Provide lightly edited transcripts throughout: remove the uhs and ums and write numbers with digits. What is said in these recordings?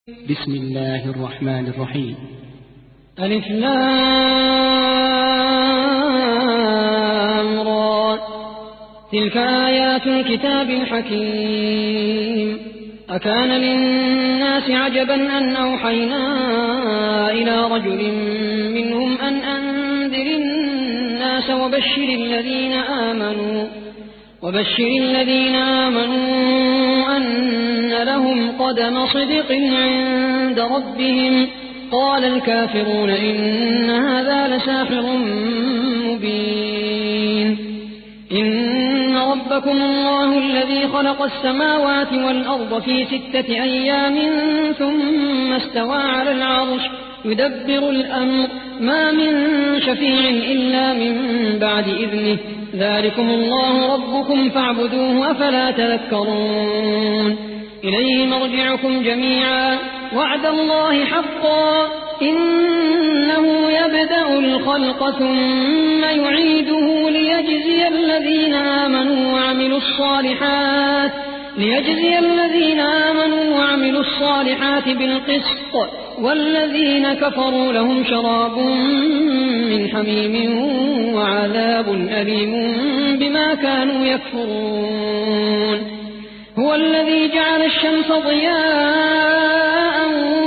بسم الله الرحمن الرحيم. ألف لام را تلك آيات الكتاب الحكيم. أكان للناس عجبا أن أوحينا إلى رجل منهم أن أنذر الناس وبشر الذين آمنوا أن لهم قدم صدق عند ربهم. قال الكافرون إن هذا لساحر مبين. إن ربكم الله الذي خلق السماوات والأرض في 6 أيام ثم استوى على العرش يدبر الأمر ما من شفيع إلا من بعد إذنه. ذلكم الله ربكم فاعبدوه أفلا تذكرون. إليه مرجعكم جميعا وعد الله حقا إنه يبدأ الخلق ثم يعيده ليجزي الذين آمنوا وعملوا الصالحات بالقسط والذين كفروا لهم شراب من حميم وعذاب أليم بما كانوا يكفرون. هو الذي جعل الشمس ضياء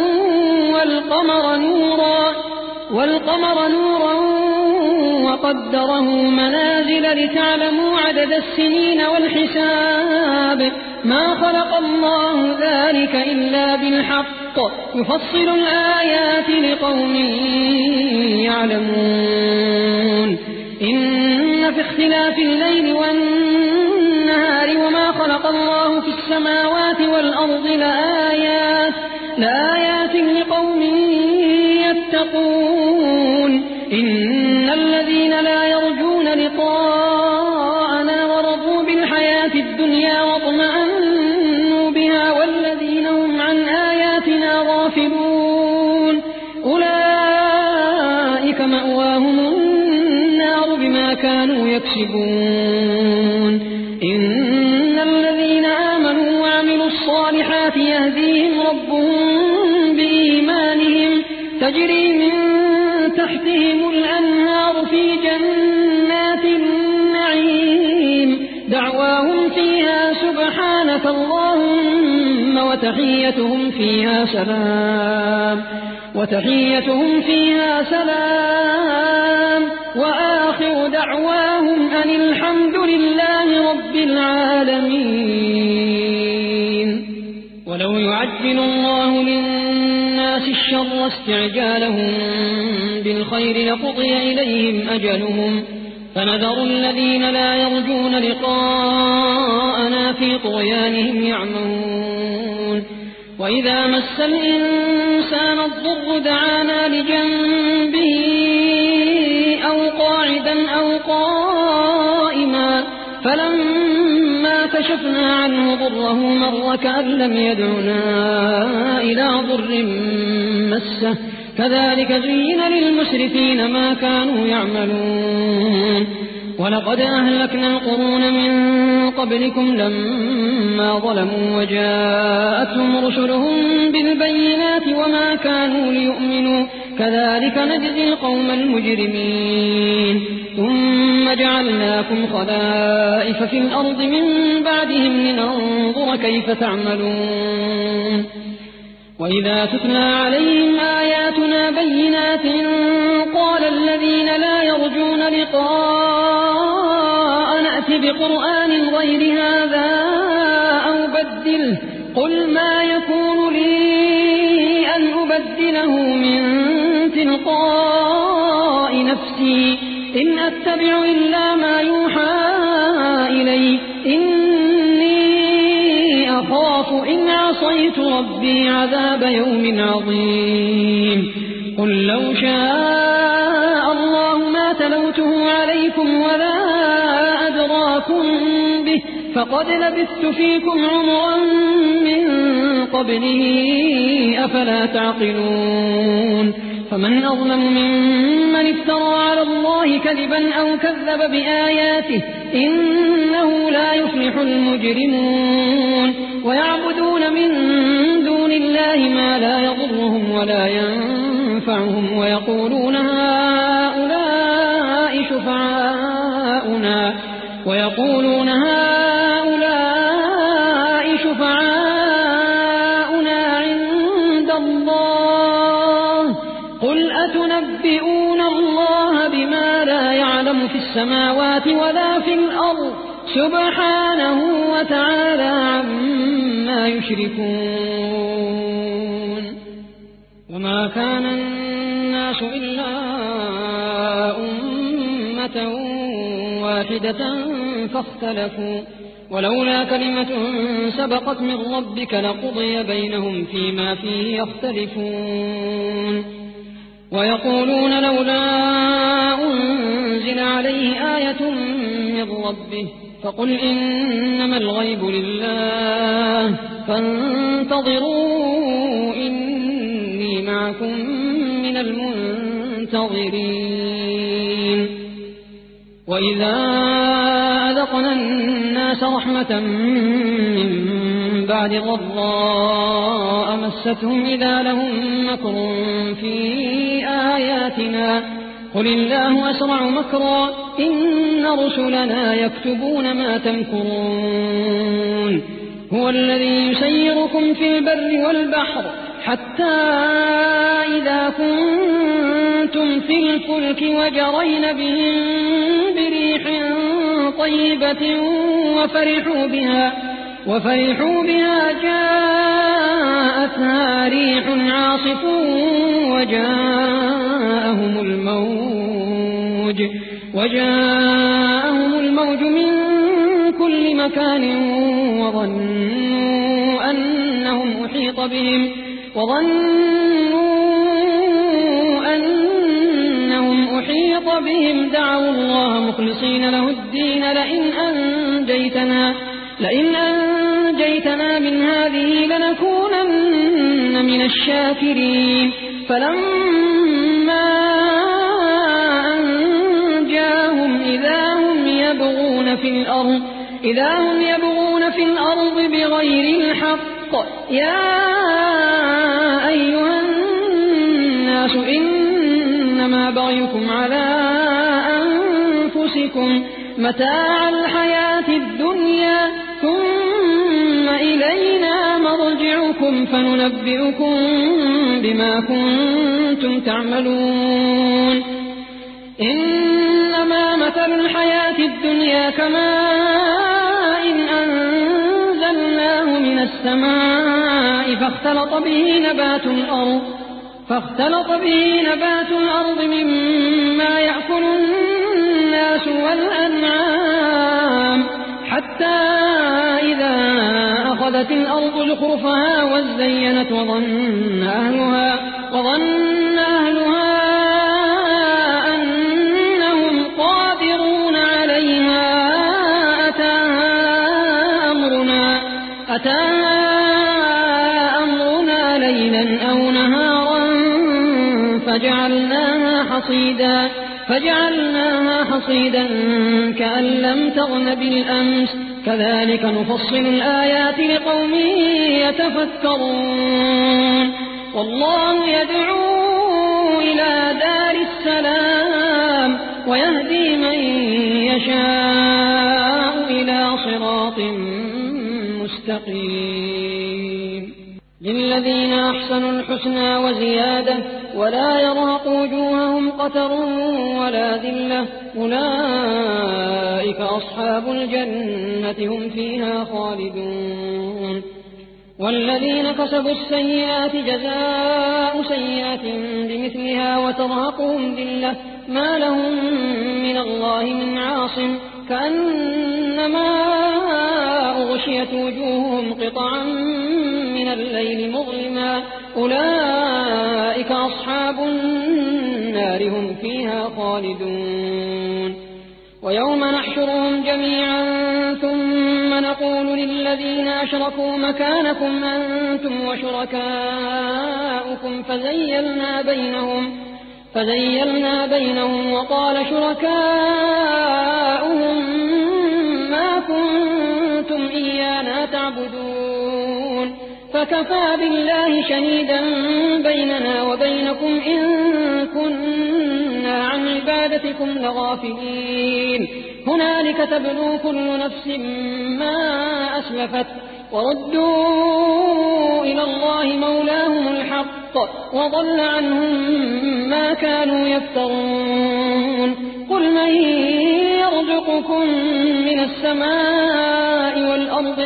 والقمر نورا وقدره منازل لتعلموا عدد السنين والحساب. ما خلق الله ذلك إلا بالحق يفصل الآيات لقوم يعلمون. إن في اختلاف الليل والنهار وما خلق الله في السماوات والأرض لآيات لقوم يتقون. إن الذين لا يرجون لقاءنا ورضوا بالحياة الدنيا واطمأنوا بها والذين هم عن آياتنا غافلون أولئك مأواهم النار بما كانوا يكسبون. إن الذين آمنوا وعملوا الصالحات يهديهم ربهم بإيمانهم تجري من تحتهم الأنهار في جنات النعيم. دعواهم فيها سبحانك اللهم وتحيتهم فيها سلام وآخر دعواهم أن الحمد لله رب العالمين. ولو يعجل الله للناس الشر استعجالهم بالخير لقضي إليهم أجلهم فنذر الذين لا يرجون لقاءنا في طغيانهم يعمهون. وإذا مس الإنسان الضر دعانا لجنبه أو قاعدا أو قائما فلما كشفنا عنه ضره مر كأن لم يدعنا إلى ضر مسه كذلك زين للمسرفين ما كانوا يعملون. ولقد أهلكنا القرون من قبلكم لما ظلموا وجاءتهم رسلهم بالبينات وما كانوا ليؤمنوا كذلك نجزي القوم المجرمين. ثم جعلناكم خلائف في الأرض من بعدهم لننظر كيف تعملون. وإذا تتلى عليهم آياتنا بينات قال الذين لا يرجون لقاء نأت بقرآن غير هذا أو بدله قل ما يكون لي أن أبدله من تلقاء نفسي إن أتبع إلا ما يوحى إلي إني أخاف إن عصيت ربي عذاب يوم عظيم. قل لو شاء الله ما تلوته عليكم ولا أدراكم به فقد لبثت فيكم عمرا من قبله أفلا تعقلون فمن أظلم ممن افترى على الله كذبا أو كذب بآياته إنه لا يفلح المجرمون ويعبدون من دون الله ما لا يضرهم ولا ينفعهم ويقولون هؤلاء شفعاؤنا عند الله قل أتنبئون الله بما لا يعلم في السماوات ولا في الأرض سبحانه وتعالى عما يشركون وما كان الناس إلا أمة واحدة فاختلفوا ولولا كلمة سبقت من ربك لقضي بينهم فيما فيه يختلفون ويقولون لولا أنزل عليه آية من ربه فقل إنما الغيب لله فانتظروا إني معكم من المنتظرين وإذا أذقنا الناس رحمة من بعد ضراء مستهم إذا لهم مكر في آياتنا قل الله أسرع مكرا إن رسلنا يكتبون ما تمكرون هو الذي يسيركم في البر والبحر حتى إذا كنتم في الفلك وجرين بهم بريح طيبة وفرحوا بها جاءتها ريح عاصف وجاءهم الموج من كل مكان وظنوا أنهم أحيط بهم دعوا الله مخلصين له الدين لئن أنجيتنا من هذه لنكونن من الشاكرين فلما أنجاهم إذا هم يبغون في الأرض بغير الحق يا أيها الناس إنما بغيكم على أنفسكم متاع الحياة الدنيا ثم إلينا مرجعكم فننبئكم بما كنتم تعملون إنما مثل الحياة الدنيا كماء أنزلناه من السماء فاختلط به نبات الأرض مما يأكل الناس والأنعام حتى إذا أخذت الأرض زخرفها وزينت وظن أهلها أنهم قادرون عليها أتاها أمرنا ليلا أو نهارا فجعلناها حصيدا كأن لم تغن بالأمس كذلك نفصل الآيات لقوم يتفكرون والله يدعو إلى دار السلام ويهدي من يشاء إلى صراط مستقيم للذين أحسنوا الحسنى وزيادة ولا يرهق وجوههم قتر ولا ذلة أولئك أصحاب الجنة هم فيها خالدون والذين كسبوا السيئات جزاء سيئات بمثلها وترهقهم ذلة ما لهم من الله من عاصم كأنما أغشيت وجوههم قطعا من الليل مظلما أولئك أصحاب النار هم فيها خالدون ويوم نحشرهم جميعا ثم نقول للذين أشركوا مكانكم أنتم وشركاؤكم فزيلنا بينهم وقال شركاؤهم ما كنتم إيانا تعبدون فكفى بالله شهيدا بيننا وبينكم إن كنا عن عبادتكم لغافلين هنالك تبلو كل نفس ما أسلفت وردوا إلى الله مولاهم الحق وضل عنهم ما كانوا يفترون قل من يرزقكم من السماء والأرض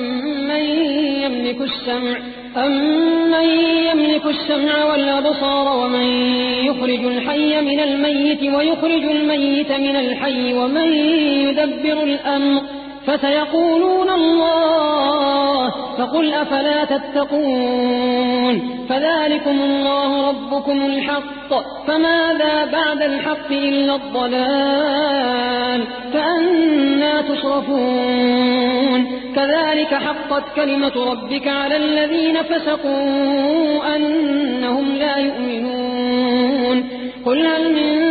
أمن يملك السمع والأبصار ومن يخرج الحي من الميت ويخرج الميت من الحي ومن يدبر الأمر فسيقولون الله فقل أفلا تتقون فذلكم الله ربكم الحق فماذا بعد الحق إلا الضلال فأنى تصرفون كذلك حقت كلمة ربك على الذين فسقوا أنهم لا يؤمنون قل هل من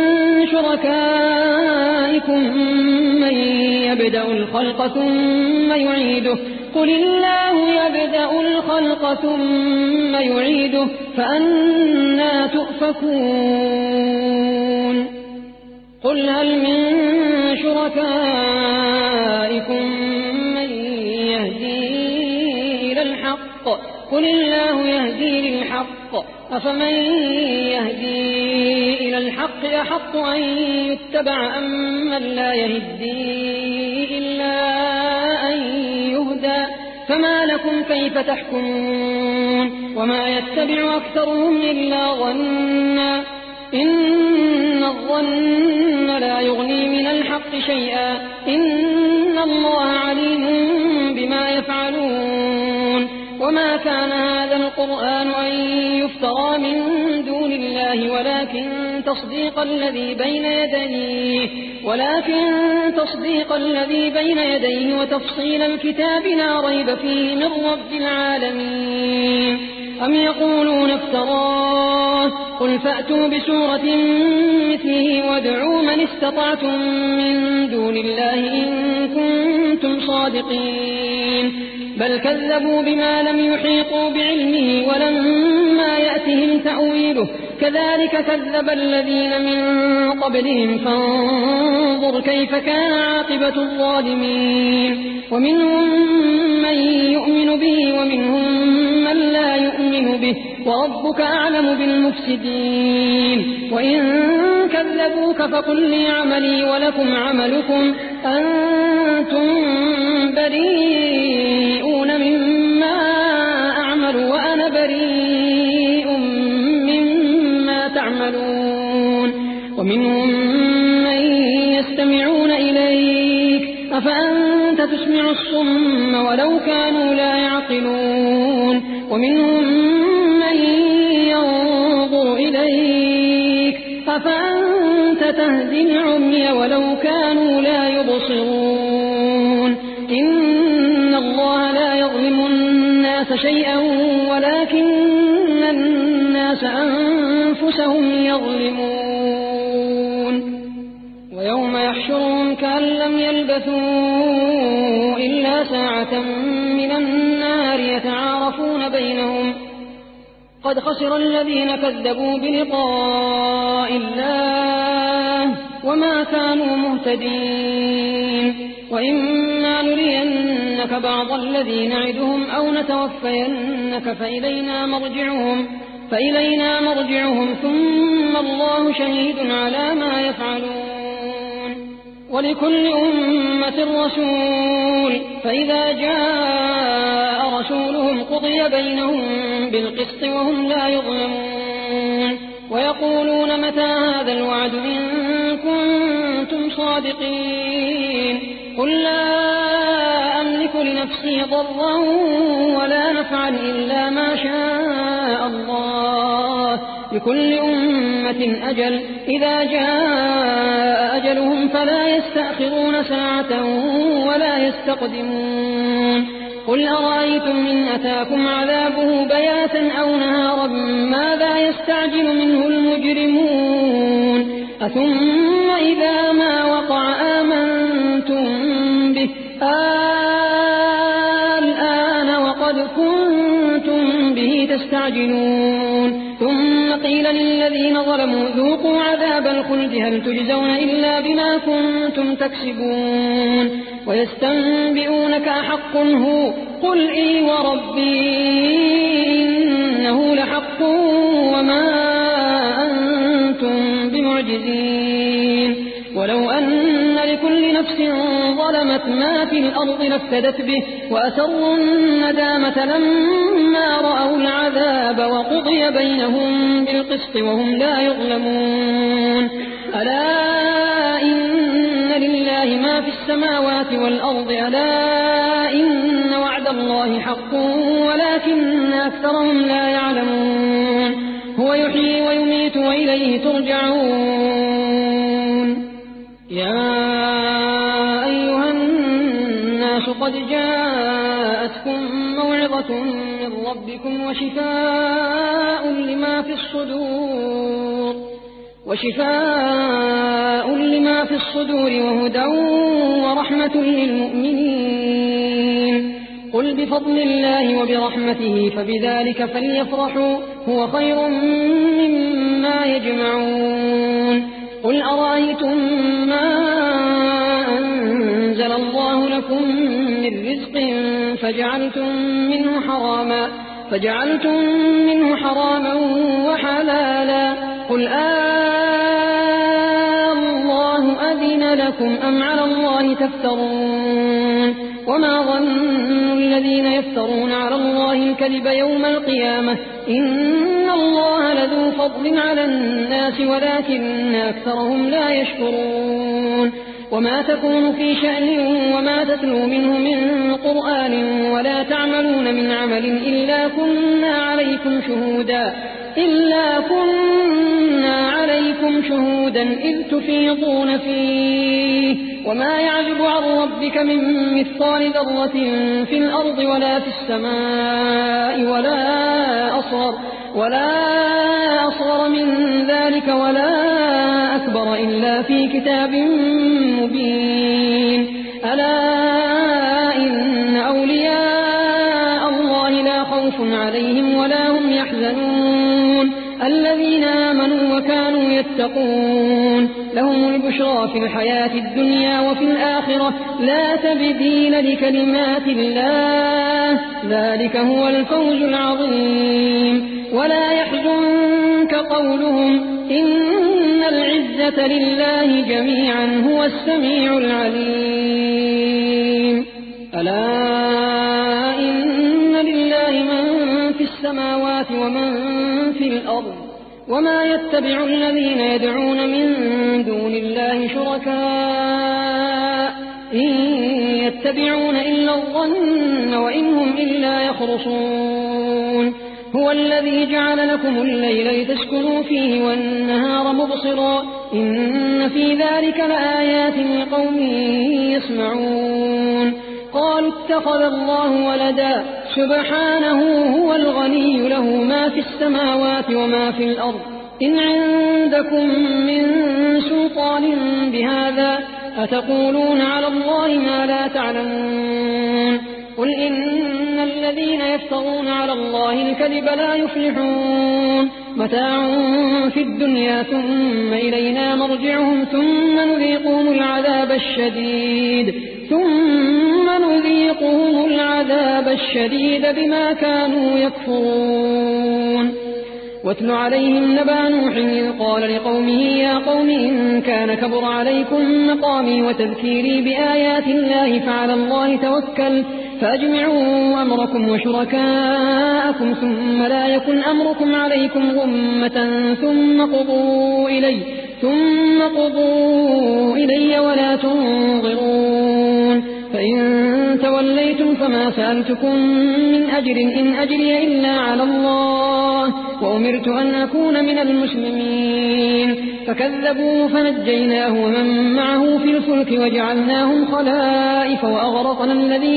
شركائكم من يبدأ الخلق ثم يعيده قل الله يبدأ الخلق ثم يعيده فأنى تؤفكون قل هل من شركائكم من يهدي إلى الحق قل الله يهدي للحق أفمن يهدي إلى الحق أحق أن يتبع أم من لا يهدي إلا أن يهدى فما لكم كيف تحكمون وما يتبع أكثرهم إلا ظنا إن الظن لا يغني من الحق شيئا إن الله عليم بما يفعلون وما كان هذا القرآن أن يفترى من دون الله ولكن تصديق الذي بين يديه وتفصيل الكتاب لا ريب فيه من رب العالمين أم يقولون افتراه قل فأتوا بسورة مثله وادعوا من استطعتم من دون الله إن كنتم صادقين بل كذبوا بما لم يحيطوا بعلمه ولما يأتهم تأويله كذلك كذب الذين من قبلهم فانظر كيف كان عاقبة الظالمين ومنهم من يؤمن به ومنهم من لا يؤمن به وربك أعلم بالمفسدين وإن كذبوك فقل لي عملي ولكم عملكم أنتم بريئون مما أعمل وأنا بريء مما تعملون ومنهم من يستمعون إليك أفأنت تسمع الصم ولو كانوا لا يعقلون ومنهم من ينظر إليك أفأنت تهدي العمي ولو كانوا لا يبصرون إن الله لا يظلم الناس شيئا ولكن الناس أنفسهم يظلمون ويوم يحشرهم كأن لم يلبثوا إلا ساعة من النار يتعارفون بينهم قد خسر الذين كذبوا بلقاء الله وما كانوا مهتدين وإما نرينك بعض الذي نعدهم أو نتوفينك فإلينا مرجعهم ثم الله شهيد على ما يفعلون ولكل أمة رسول فإذا جاء رسولهم قضي بينهم بالقسط وهم لا يظلمون ويقولون متى هذا الوعد إن كنتم صادقين قل لا أملك لنفسي ضرا ولا نفعا إلا ما شاء الله لكل أمة أجل إذا جاء أجلهم فلا يستأخرون ساعة ولا يستقدمون قل أرأيتم إن أتاكم عذابه بياتا أو نهارا ماذا يستعجل منه المجرمون أثم إذا ما وقع آمنتم به الآن وقد كنتم به تستعجلون ثم قيل للذين ظلموا ذوقوا عذاب الخلد هل تجزون إلا بما كنتم تكسبون ويستنبئونك أحق هو قل إي وربي إنه لحق وما أنتم بمعجزين ولو أن لكل نفس ظلمت ما في الأرض لافتدت به وأسروا الندامة لما رأوا العذاب وقضي بينهم بالقسط وهم لا يظلمون ألا إن لله ما في السماوات والأرض ألا إن وعد الله حق ولكن أكثرهم لا يعلمون هو يحيي ويميت وإليه ترجعون يا أيها الناس قد جاءتكم موعظة من ربكم وشفاء لما في الصدور وهدى ورحمة للمؤمنين قل بفضل الله وبرحمته فبذلك فليفرحوا هو خير مما يجمعون قل أرأيتم ما أنزل الله لكم من رزق فجعلتم منه حراما وحلالا قل الله أذن لكم أم على الله تفترون وما ظن الذين يفترون على الله الكذب يوم القيامة إن الله لذو فضل على الناس ولكن أكثرهم لا يشكرون وما تكون في شأن وما تتلو منه من قرآن ولا تعملون من عمل إلا كنا عليكم شهودا إذ تفيضون فيه وما يعزب عن ربك من مثقال ذرة في الأرض ولا في السماء ولا أصغر من ذلك ولا أكبر إلا في كتاب مبين ألا إن أولياء الله لا خوف عليهم ولا هم يحزنون الذين آمنوا وكانوا يتقون لهم البشرى في الحياة الدنيا وفي الآخرة لا تبديل لكلمات الله ذلك هو الفوز العظيم ولا يحزنك قولهم إن العزة لله جميعا هو السميع العليم ألا إن لله من في السماوات ومن في الأرض وما يتبع الذين يدعون من دون الله شركاء إن يتبعون إلا الظن وإن هم إلا يخرصون هو الذي جعل لكم الليل لتسكنوا فيه والنهار مبصرا إن في ذلك لآيات لقوم يسمعون قالوا اتخذ الله ولدا سبحانه هو الغني له ما في السماوات وما في الأرض إن عندكم من سلطان بهذا أتقولون على الله ما لا تعلمون قل إن الذين يفترون على الله الكذب لا يفلحون متاع في الدنيا ثم إلينا مرجعهم ثم نذيقهم العذاب الشديد بما كانوا يكفرون واتل عليهم نبأ نوح إذ قال لقومه يا قوم إن كان كبر عليكم مقامي وتذكيري بآيات الله فعلى الله توكل فأجمعوا أمركم وشركاءكم ثم لا يكن أمركم عليكم غمة ثم قضوا إلي ولا تنظرون فإن توليتم فما سألتكم من أجر إن أجري إلا على الله وأمرت أن أكون من المسلمين فكذبوه فنجيناه ومن معه في الفلك وجعلناهم خلائف وأغرقنا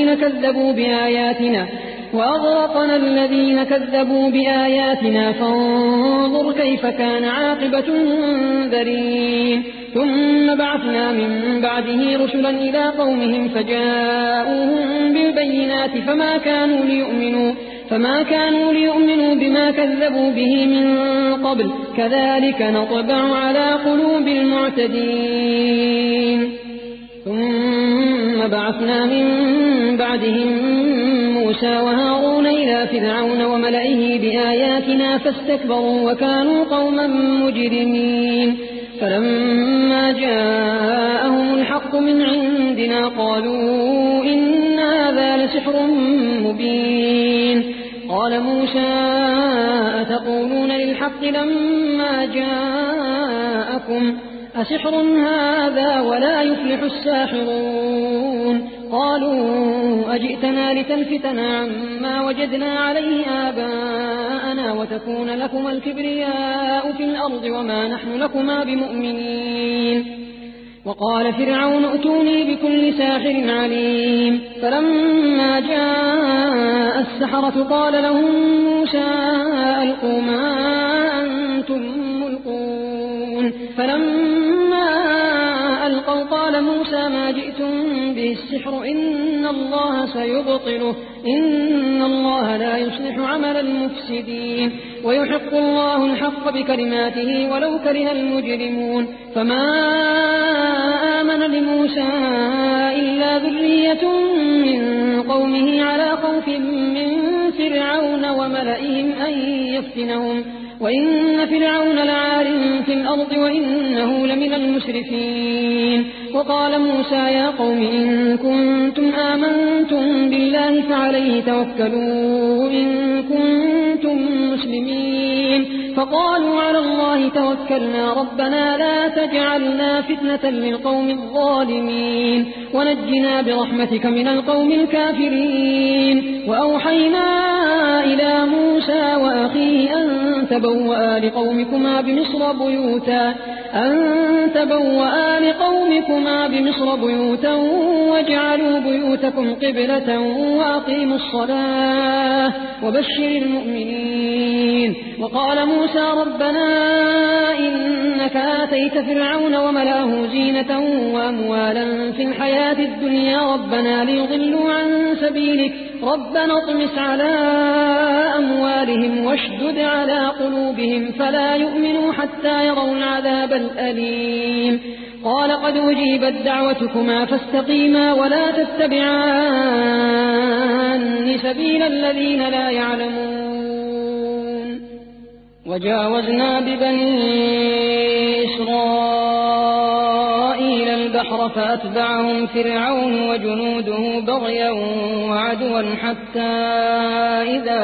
الذين كذبوا بآياتنا فانظر كيف كان عاقبة المنذرين ثم بعثنا من بعده رسلا إلى قومهم فجاءوهم بالبينات فما كانوا ليؤمنوا بما كذبوا به من قبل كذلك نطبع على قلوب المعتدين ثم بعثنا من بعدهم موسى وهارون إلى فرعون وملئه بآياتنا فاستكبروا وكانوا قوما مجرمين فلما جاءهم الحق من عندنا قالوا إن هذا لسحر مبين قال موسى أتقولون للحق لما جاءكم أسحر هذا ولا يفلح الساحرون قالوا أجئتنا لتلفتنا عما وجدنا عليه آباءنا وتكون لكما الكبرياء في الأرض وما نحن لكما بمؤمنين وقال فرعون ائتوني بكل ساحر عليم فلما جاء السحرة قال لهم موسى ألقوا ما أنتم ملقون فلما ألقوا قال موسى ما جئتم به السحر إن الله سيبطله إن الله لا يصلح عمل المفسدين ويحق الله الحق بكلماته ولو كره المجرمون فما آمن لموسى إلا ذرية من قومه على خوف من فرعون وملئهم أن يفتنهم وإن فرعون لعال في الأرض وإنه لمن المسرفين وقال موسى يا قوم إن كنتم آمنتم بالله فعليه توكلوا إن كنتم مسلمين فقالوا على الله توكلنا ربنا لا تجعلنا فتنة للقوم الظالمين ونجنا برحمتك من القوم الكافرين وأوحينا إلى موسى وأخيه أن تبوأ لقومكما بمصر بيوتا واجعلوا بيوتكم قبلة وأقيموا الصلاة وبشر المؤمنين وقال موسى ربنا إنك آتيت فرعون وملأه زينة وأموالا في الحياة الدنيا ربنا ليضلوا عن سبيلك ربنا اطمس على أموالهم واشدد على قلوبهم فلا يؤمنوا حتى يروا العذاب الأليم قال قد أجيبت دعوتكما فاستقيما ولا تتبعان سبيل الذين لا يعلمون وجاوزنا ببني إسرائيل البحر فأتبعهم فرعون وجنوده بغيا وعدوا حتى إذا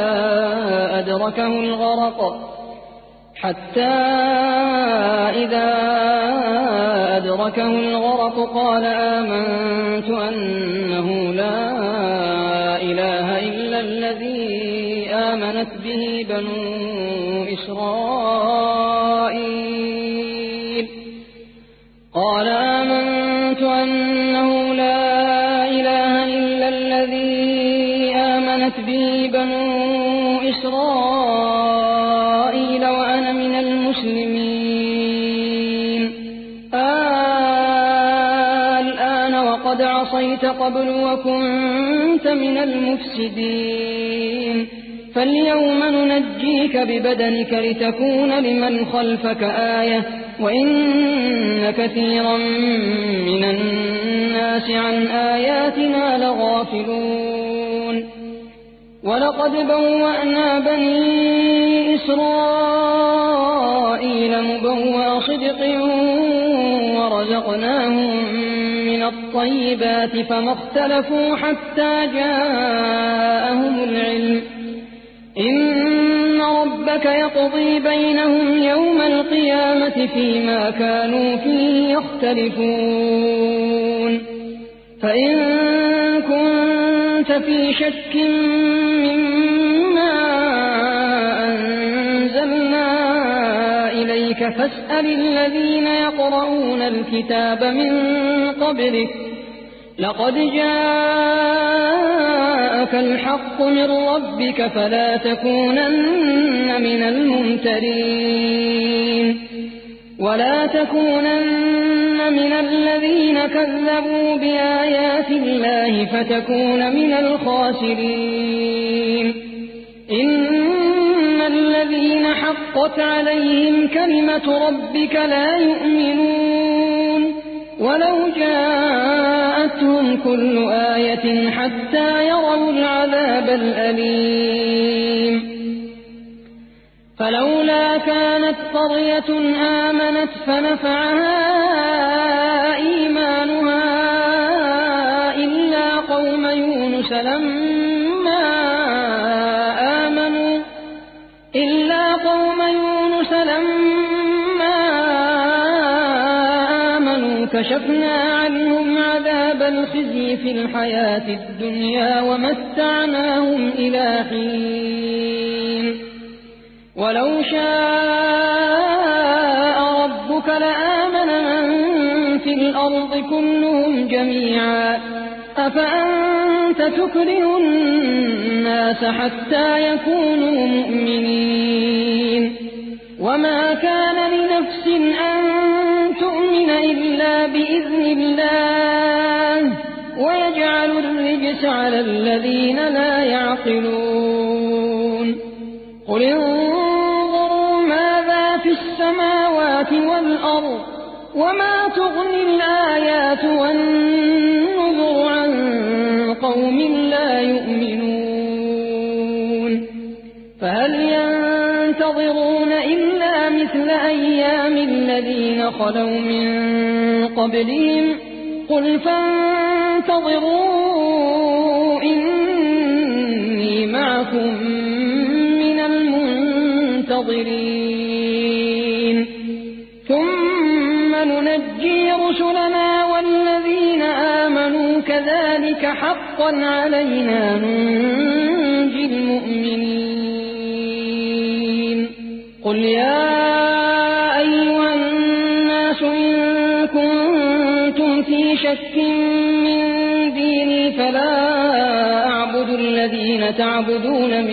أدركه الغرق قال آمنت أنه لا إله إلا الذي آمنت به بنو إسرائيل وأنا من المسلمين الآن وقد عصيت قبل وكنت من المفسدين فاليوم ننجيك ببدنك لتكون لمن خلفك آية وإن كثيرا من الناس عن آياتنا لغافلون ولقد بوأنا بني إسرائيل مبوأ صدق ورزقناهم من الطيبات فما اختلفوا حتى جاءهم العلم إن ربك يقضي بينهم يوم القيامة فيما كانوا فيه يختلفون فإن كنت في شك مما أنزلنا إليك فاسأل الذين يقرؤون الكتاب من قبلك لقد جاءك الحق من ربك فلا تكونن من الممترين ولا تكونن من الذين كذبوا بآيات الله فتكون من الخاسرين إن الذين حقت عليهم كلمة ربك لا يؤمنون ولو جاءتهم كل آية حتى يروا العذاب الأليم فلولا كانت قرية آمنت فنفعها إيمانها إلا قوم يونس لما آمنوا كشفنا عنهم عذاب الخزي في الحياة الدنيا ومتعناهم إلى حين ولو شاء ربك لآمن من في الأرض كلهم جميعا أفأنت تكره الناس حتى يكونوا مؤمنين وما كان لنفس أن تؤمن إلا بإذن الله ويجعل الرجس على الذين لا يعقلون قل انظروا ماذا في السماوات والأرض وما تغني الآيات والنذر عن قوم لا يؤمنون فهل ينتظرون إلا مثل أيام الذين خلوا من قبلهم قل فانتظروا إني معكم من المنتظرين ثم ننجي رسلنا والذين آمنوا كذلك حقا علينا ننجي المؤمنين قل يا أيها الناس إن كنتم في شك من ديني فلا أعبد الذين تعبدون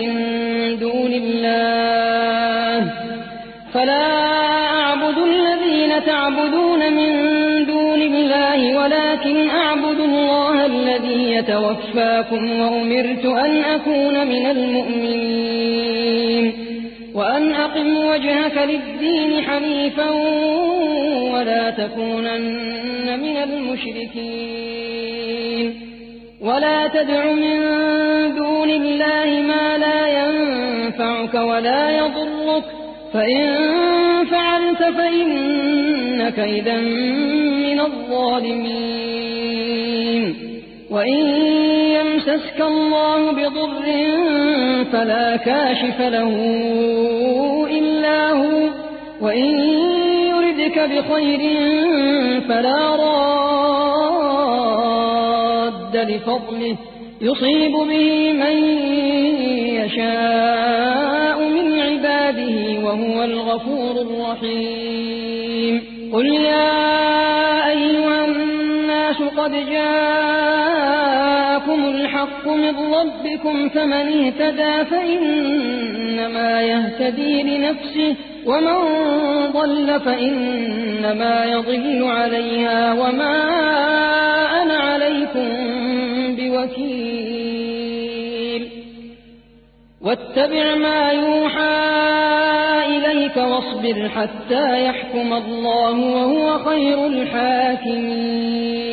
من دون الله ولكن أعبد الله الذي يتوفاكم وأمرت أن أكون من المؤمنين وأن أقم وجهك للدين حنيفا ولا تكونن من المشركين ولا تدع من دون الله ما لا ينفعك ولا يضرك فإن فعلت فإنك إذا من الظالمين وإن يمسسك الله بضر فلا كاشف له إلا هو وإن يردك بخير فلا راد لفضله يصيب به من يشاء من عباده وهو الغفور الرحيم قل يا أيها الناس قد جاءكم الحق من ربكم فمن اهتدى فإنما يهتدي لنفسه ومن ضل فإنما يضل عليها وما أنا عليكم بوكيل واتبع ما يوحى إليك واصبر حتى يحكم الله وهو خير الحاكمين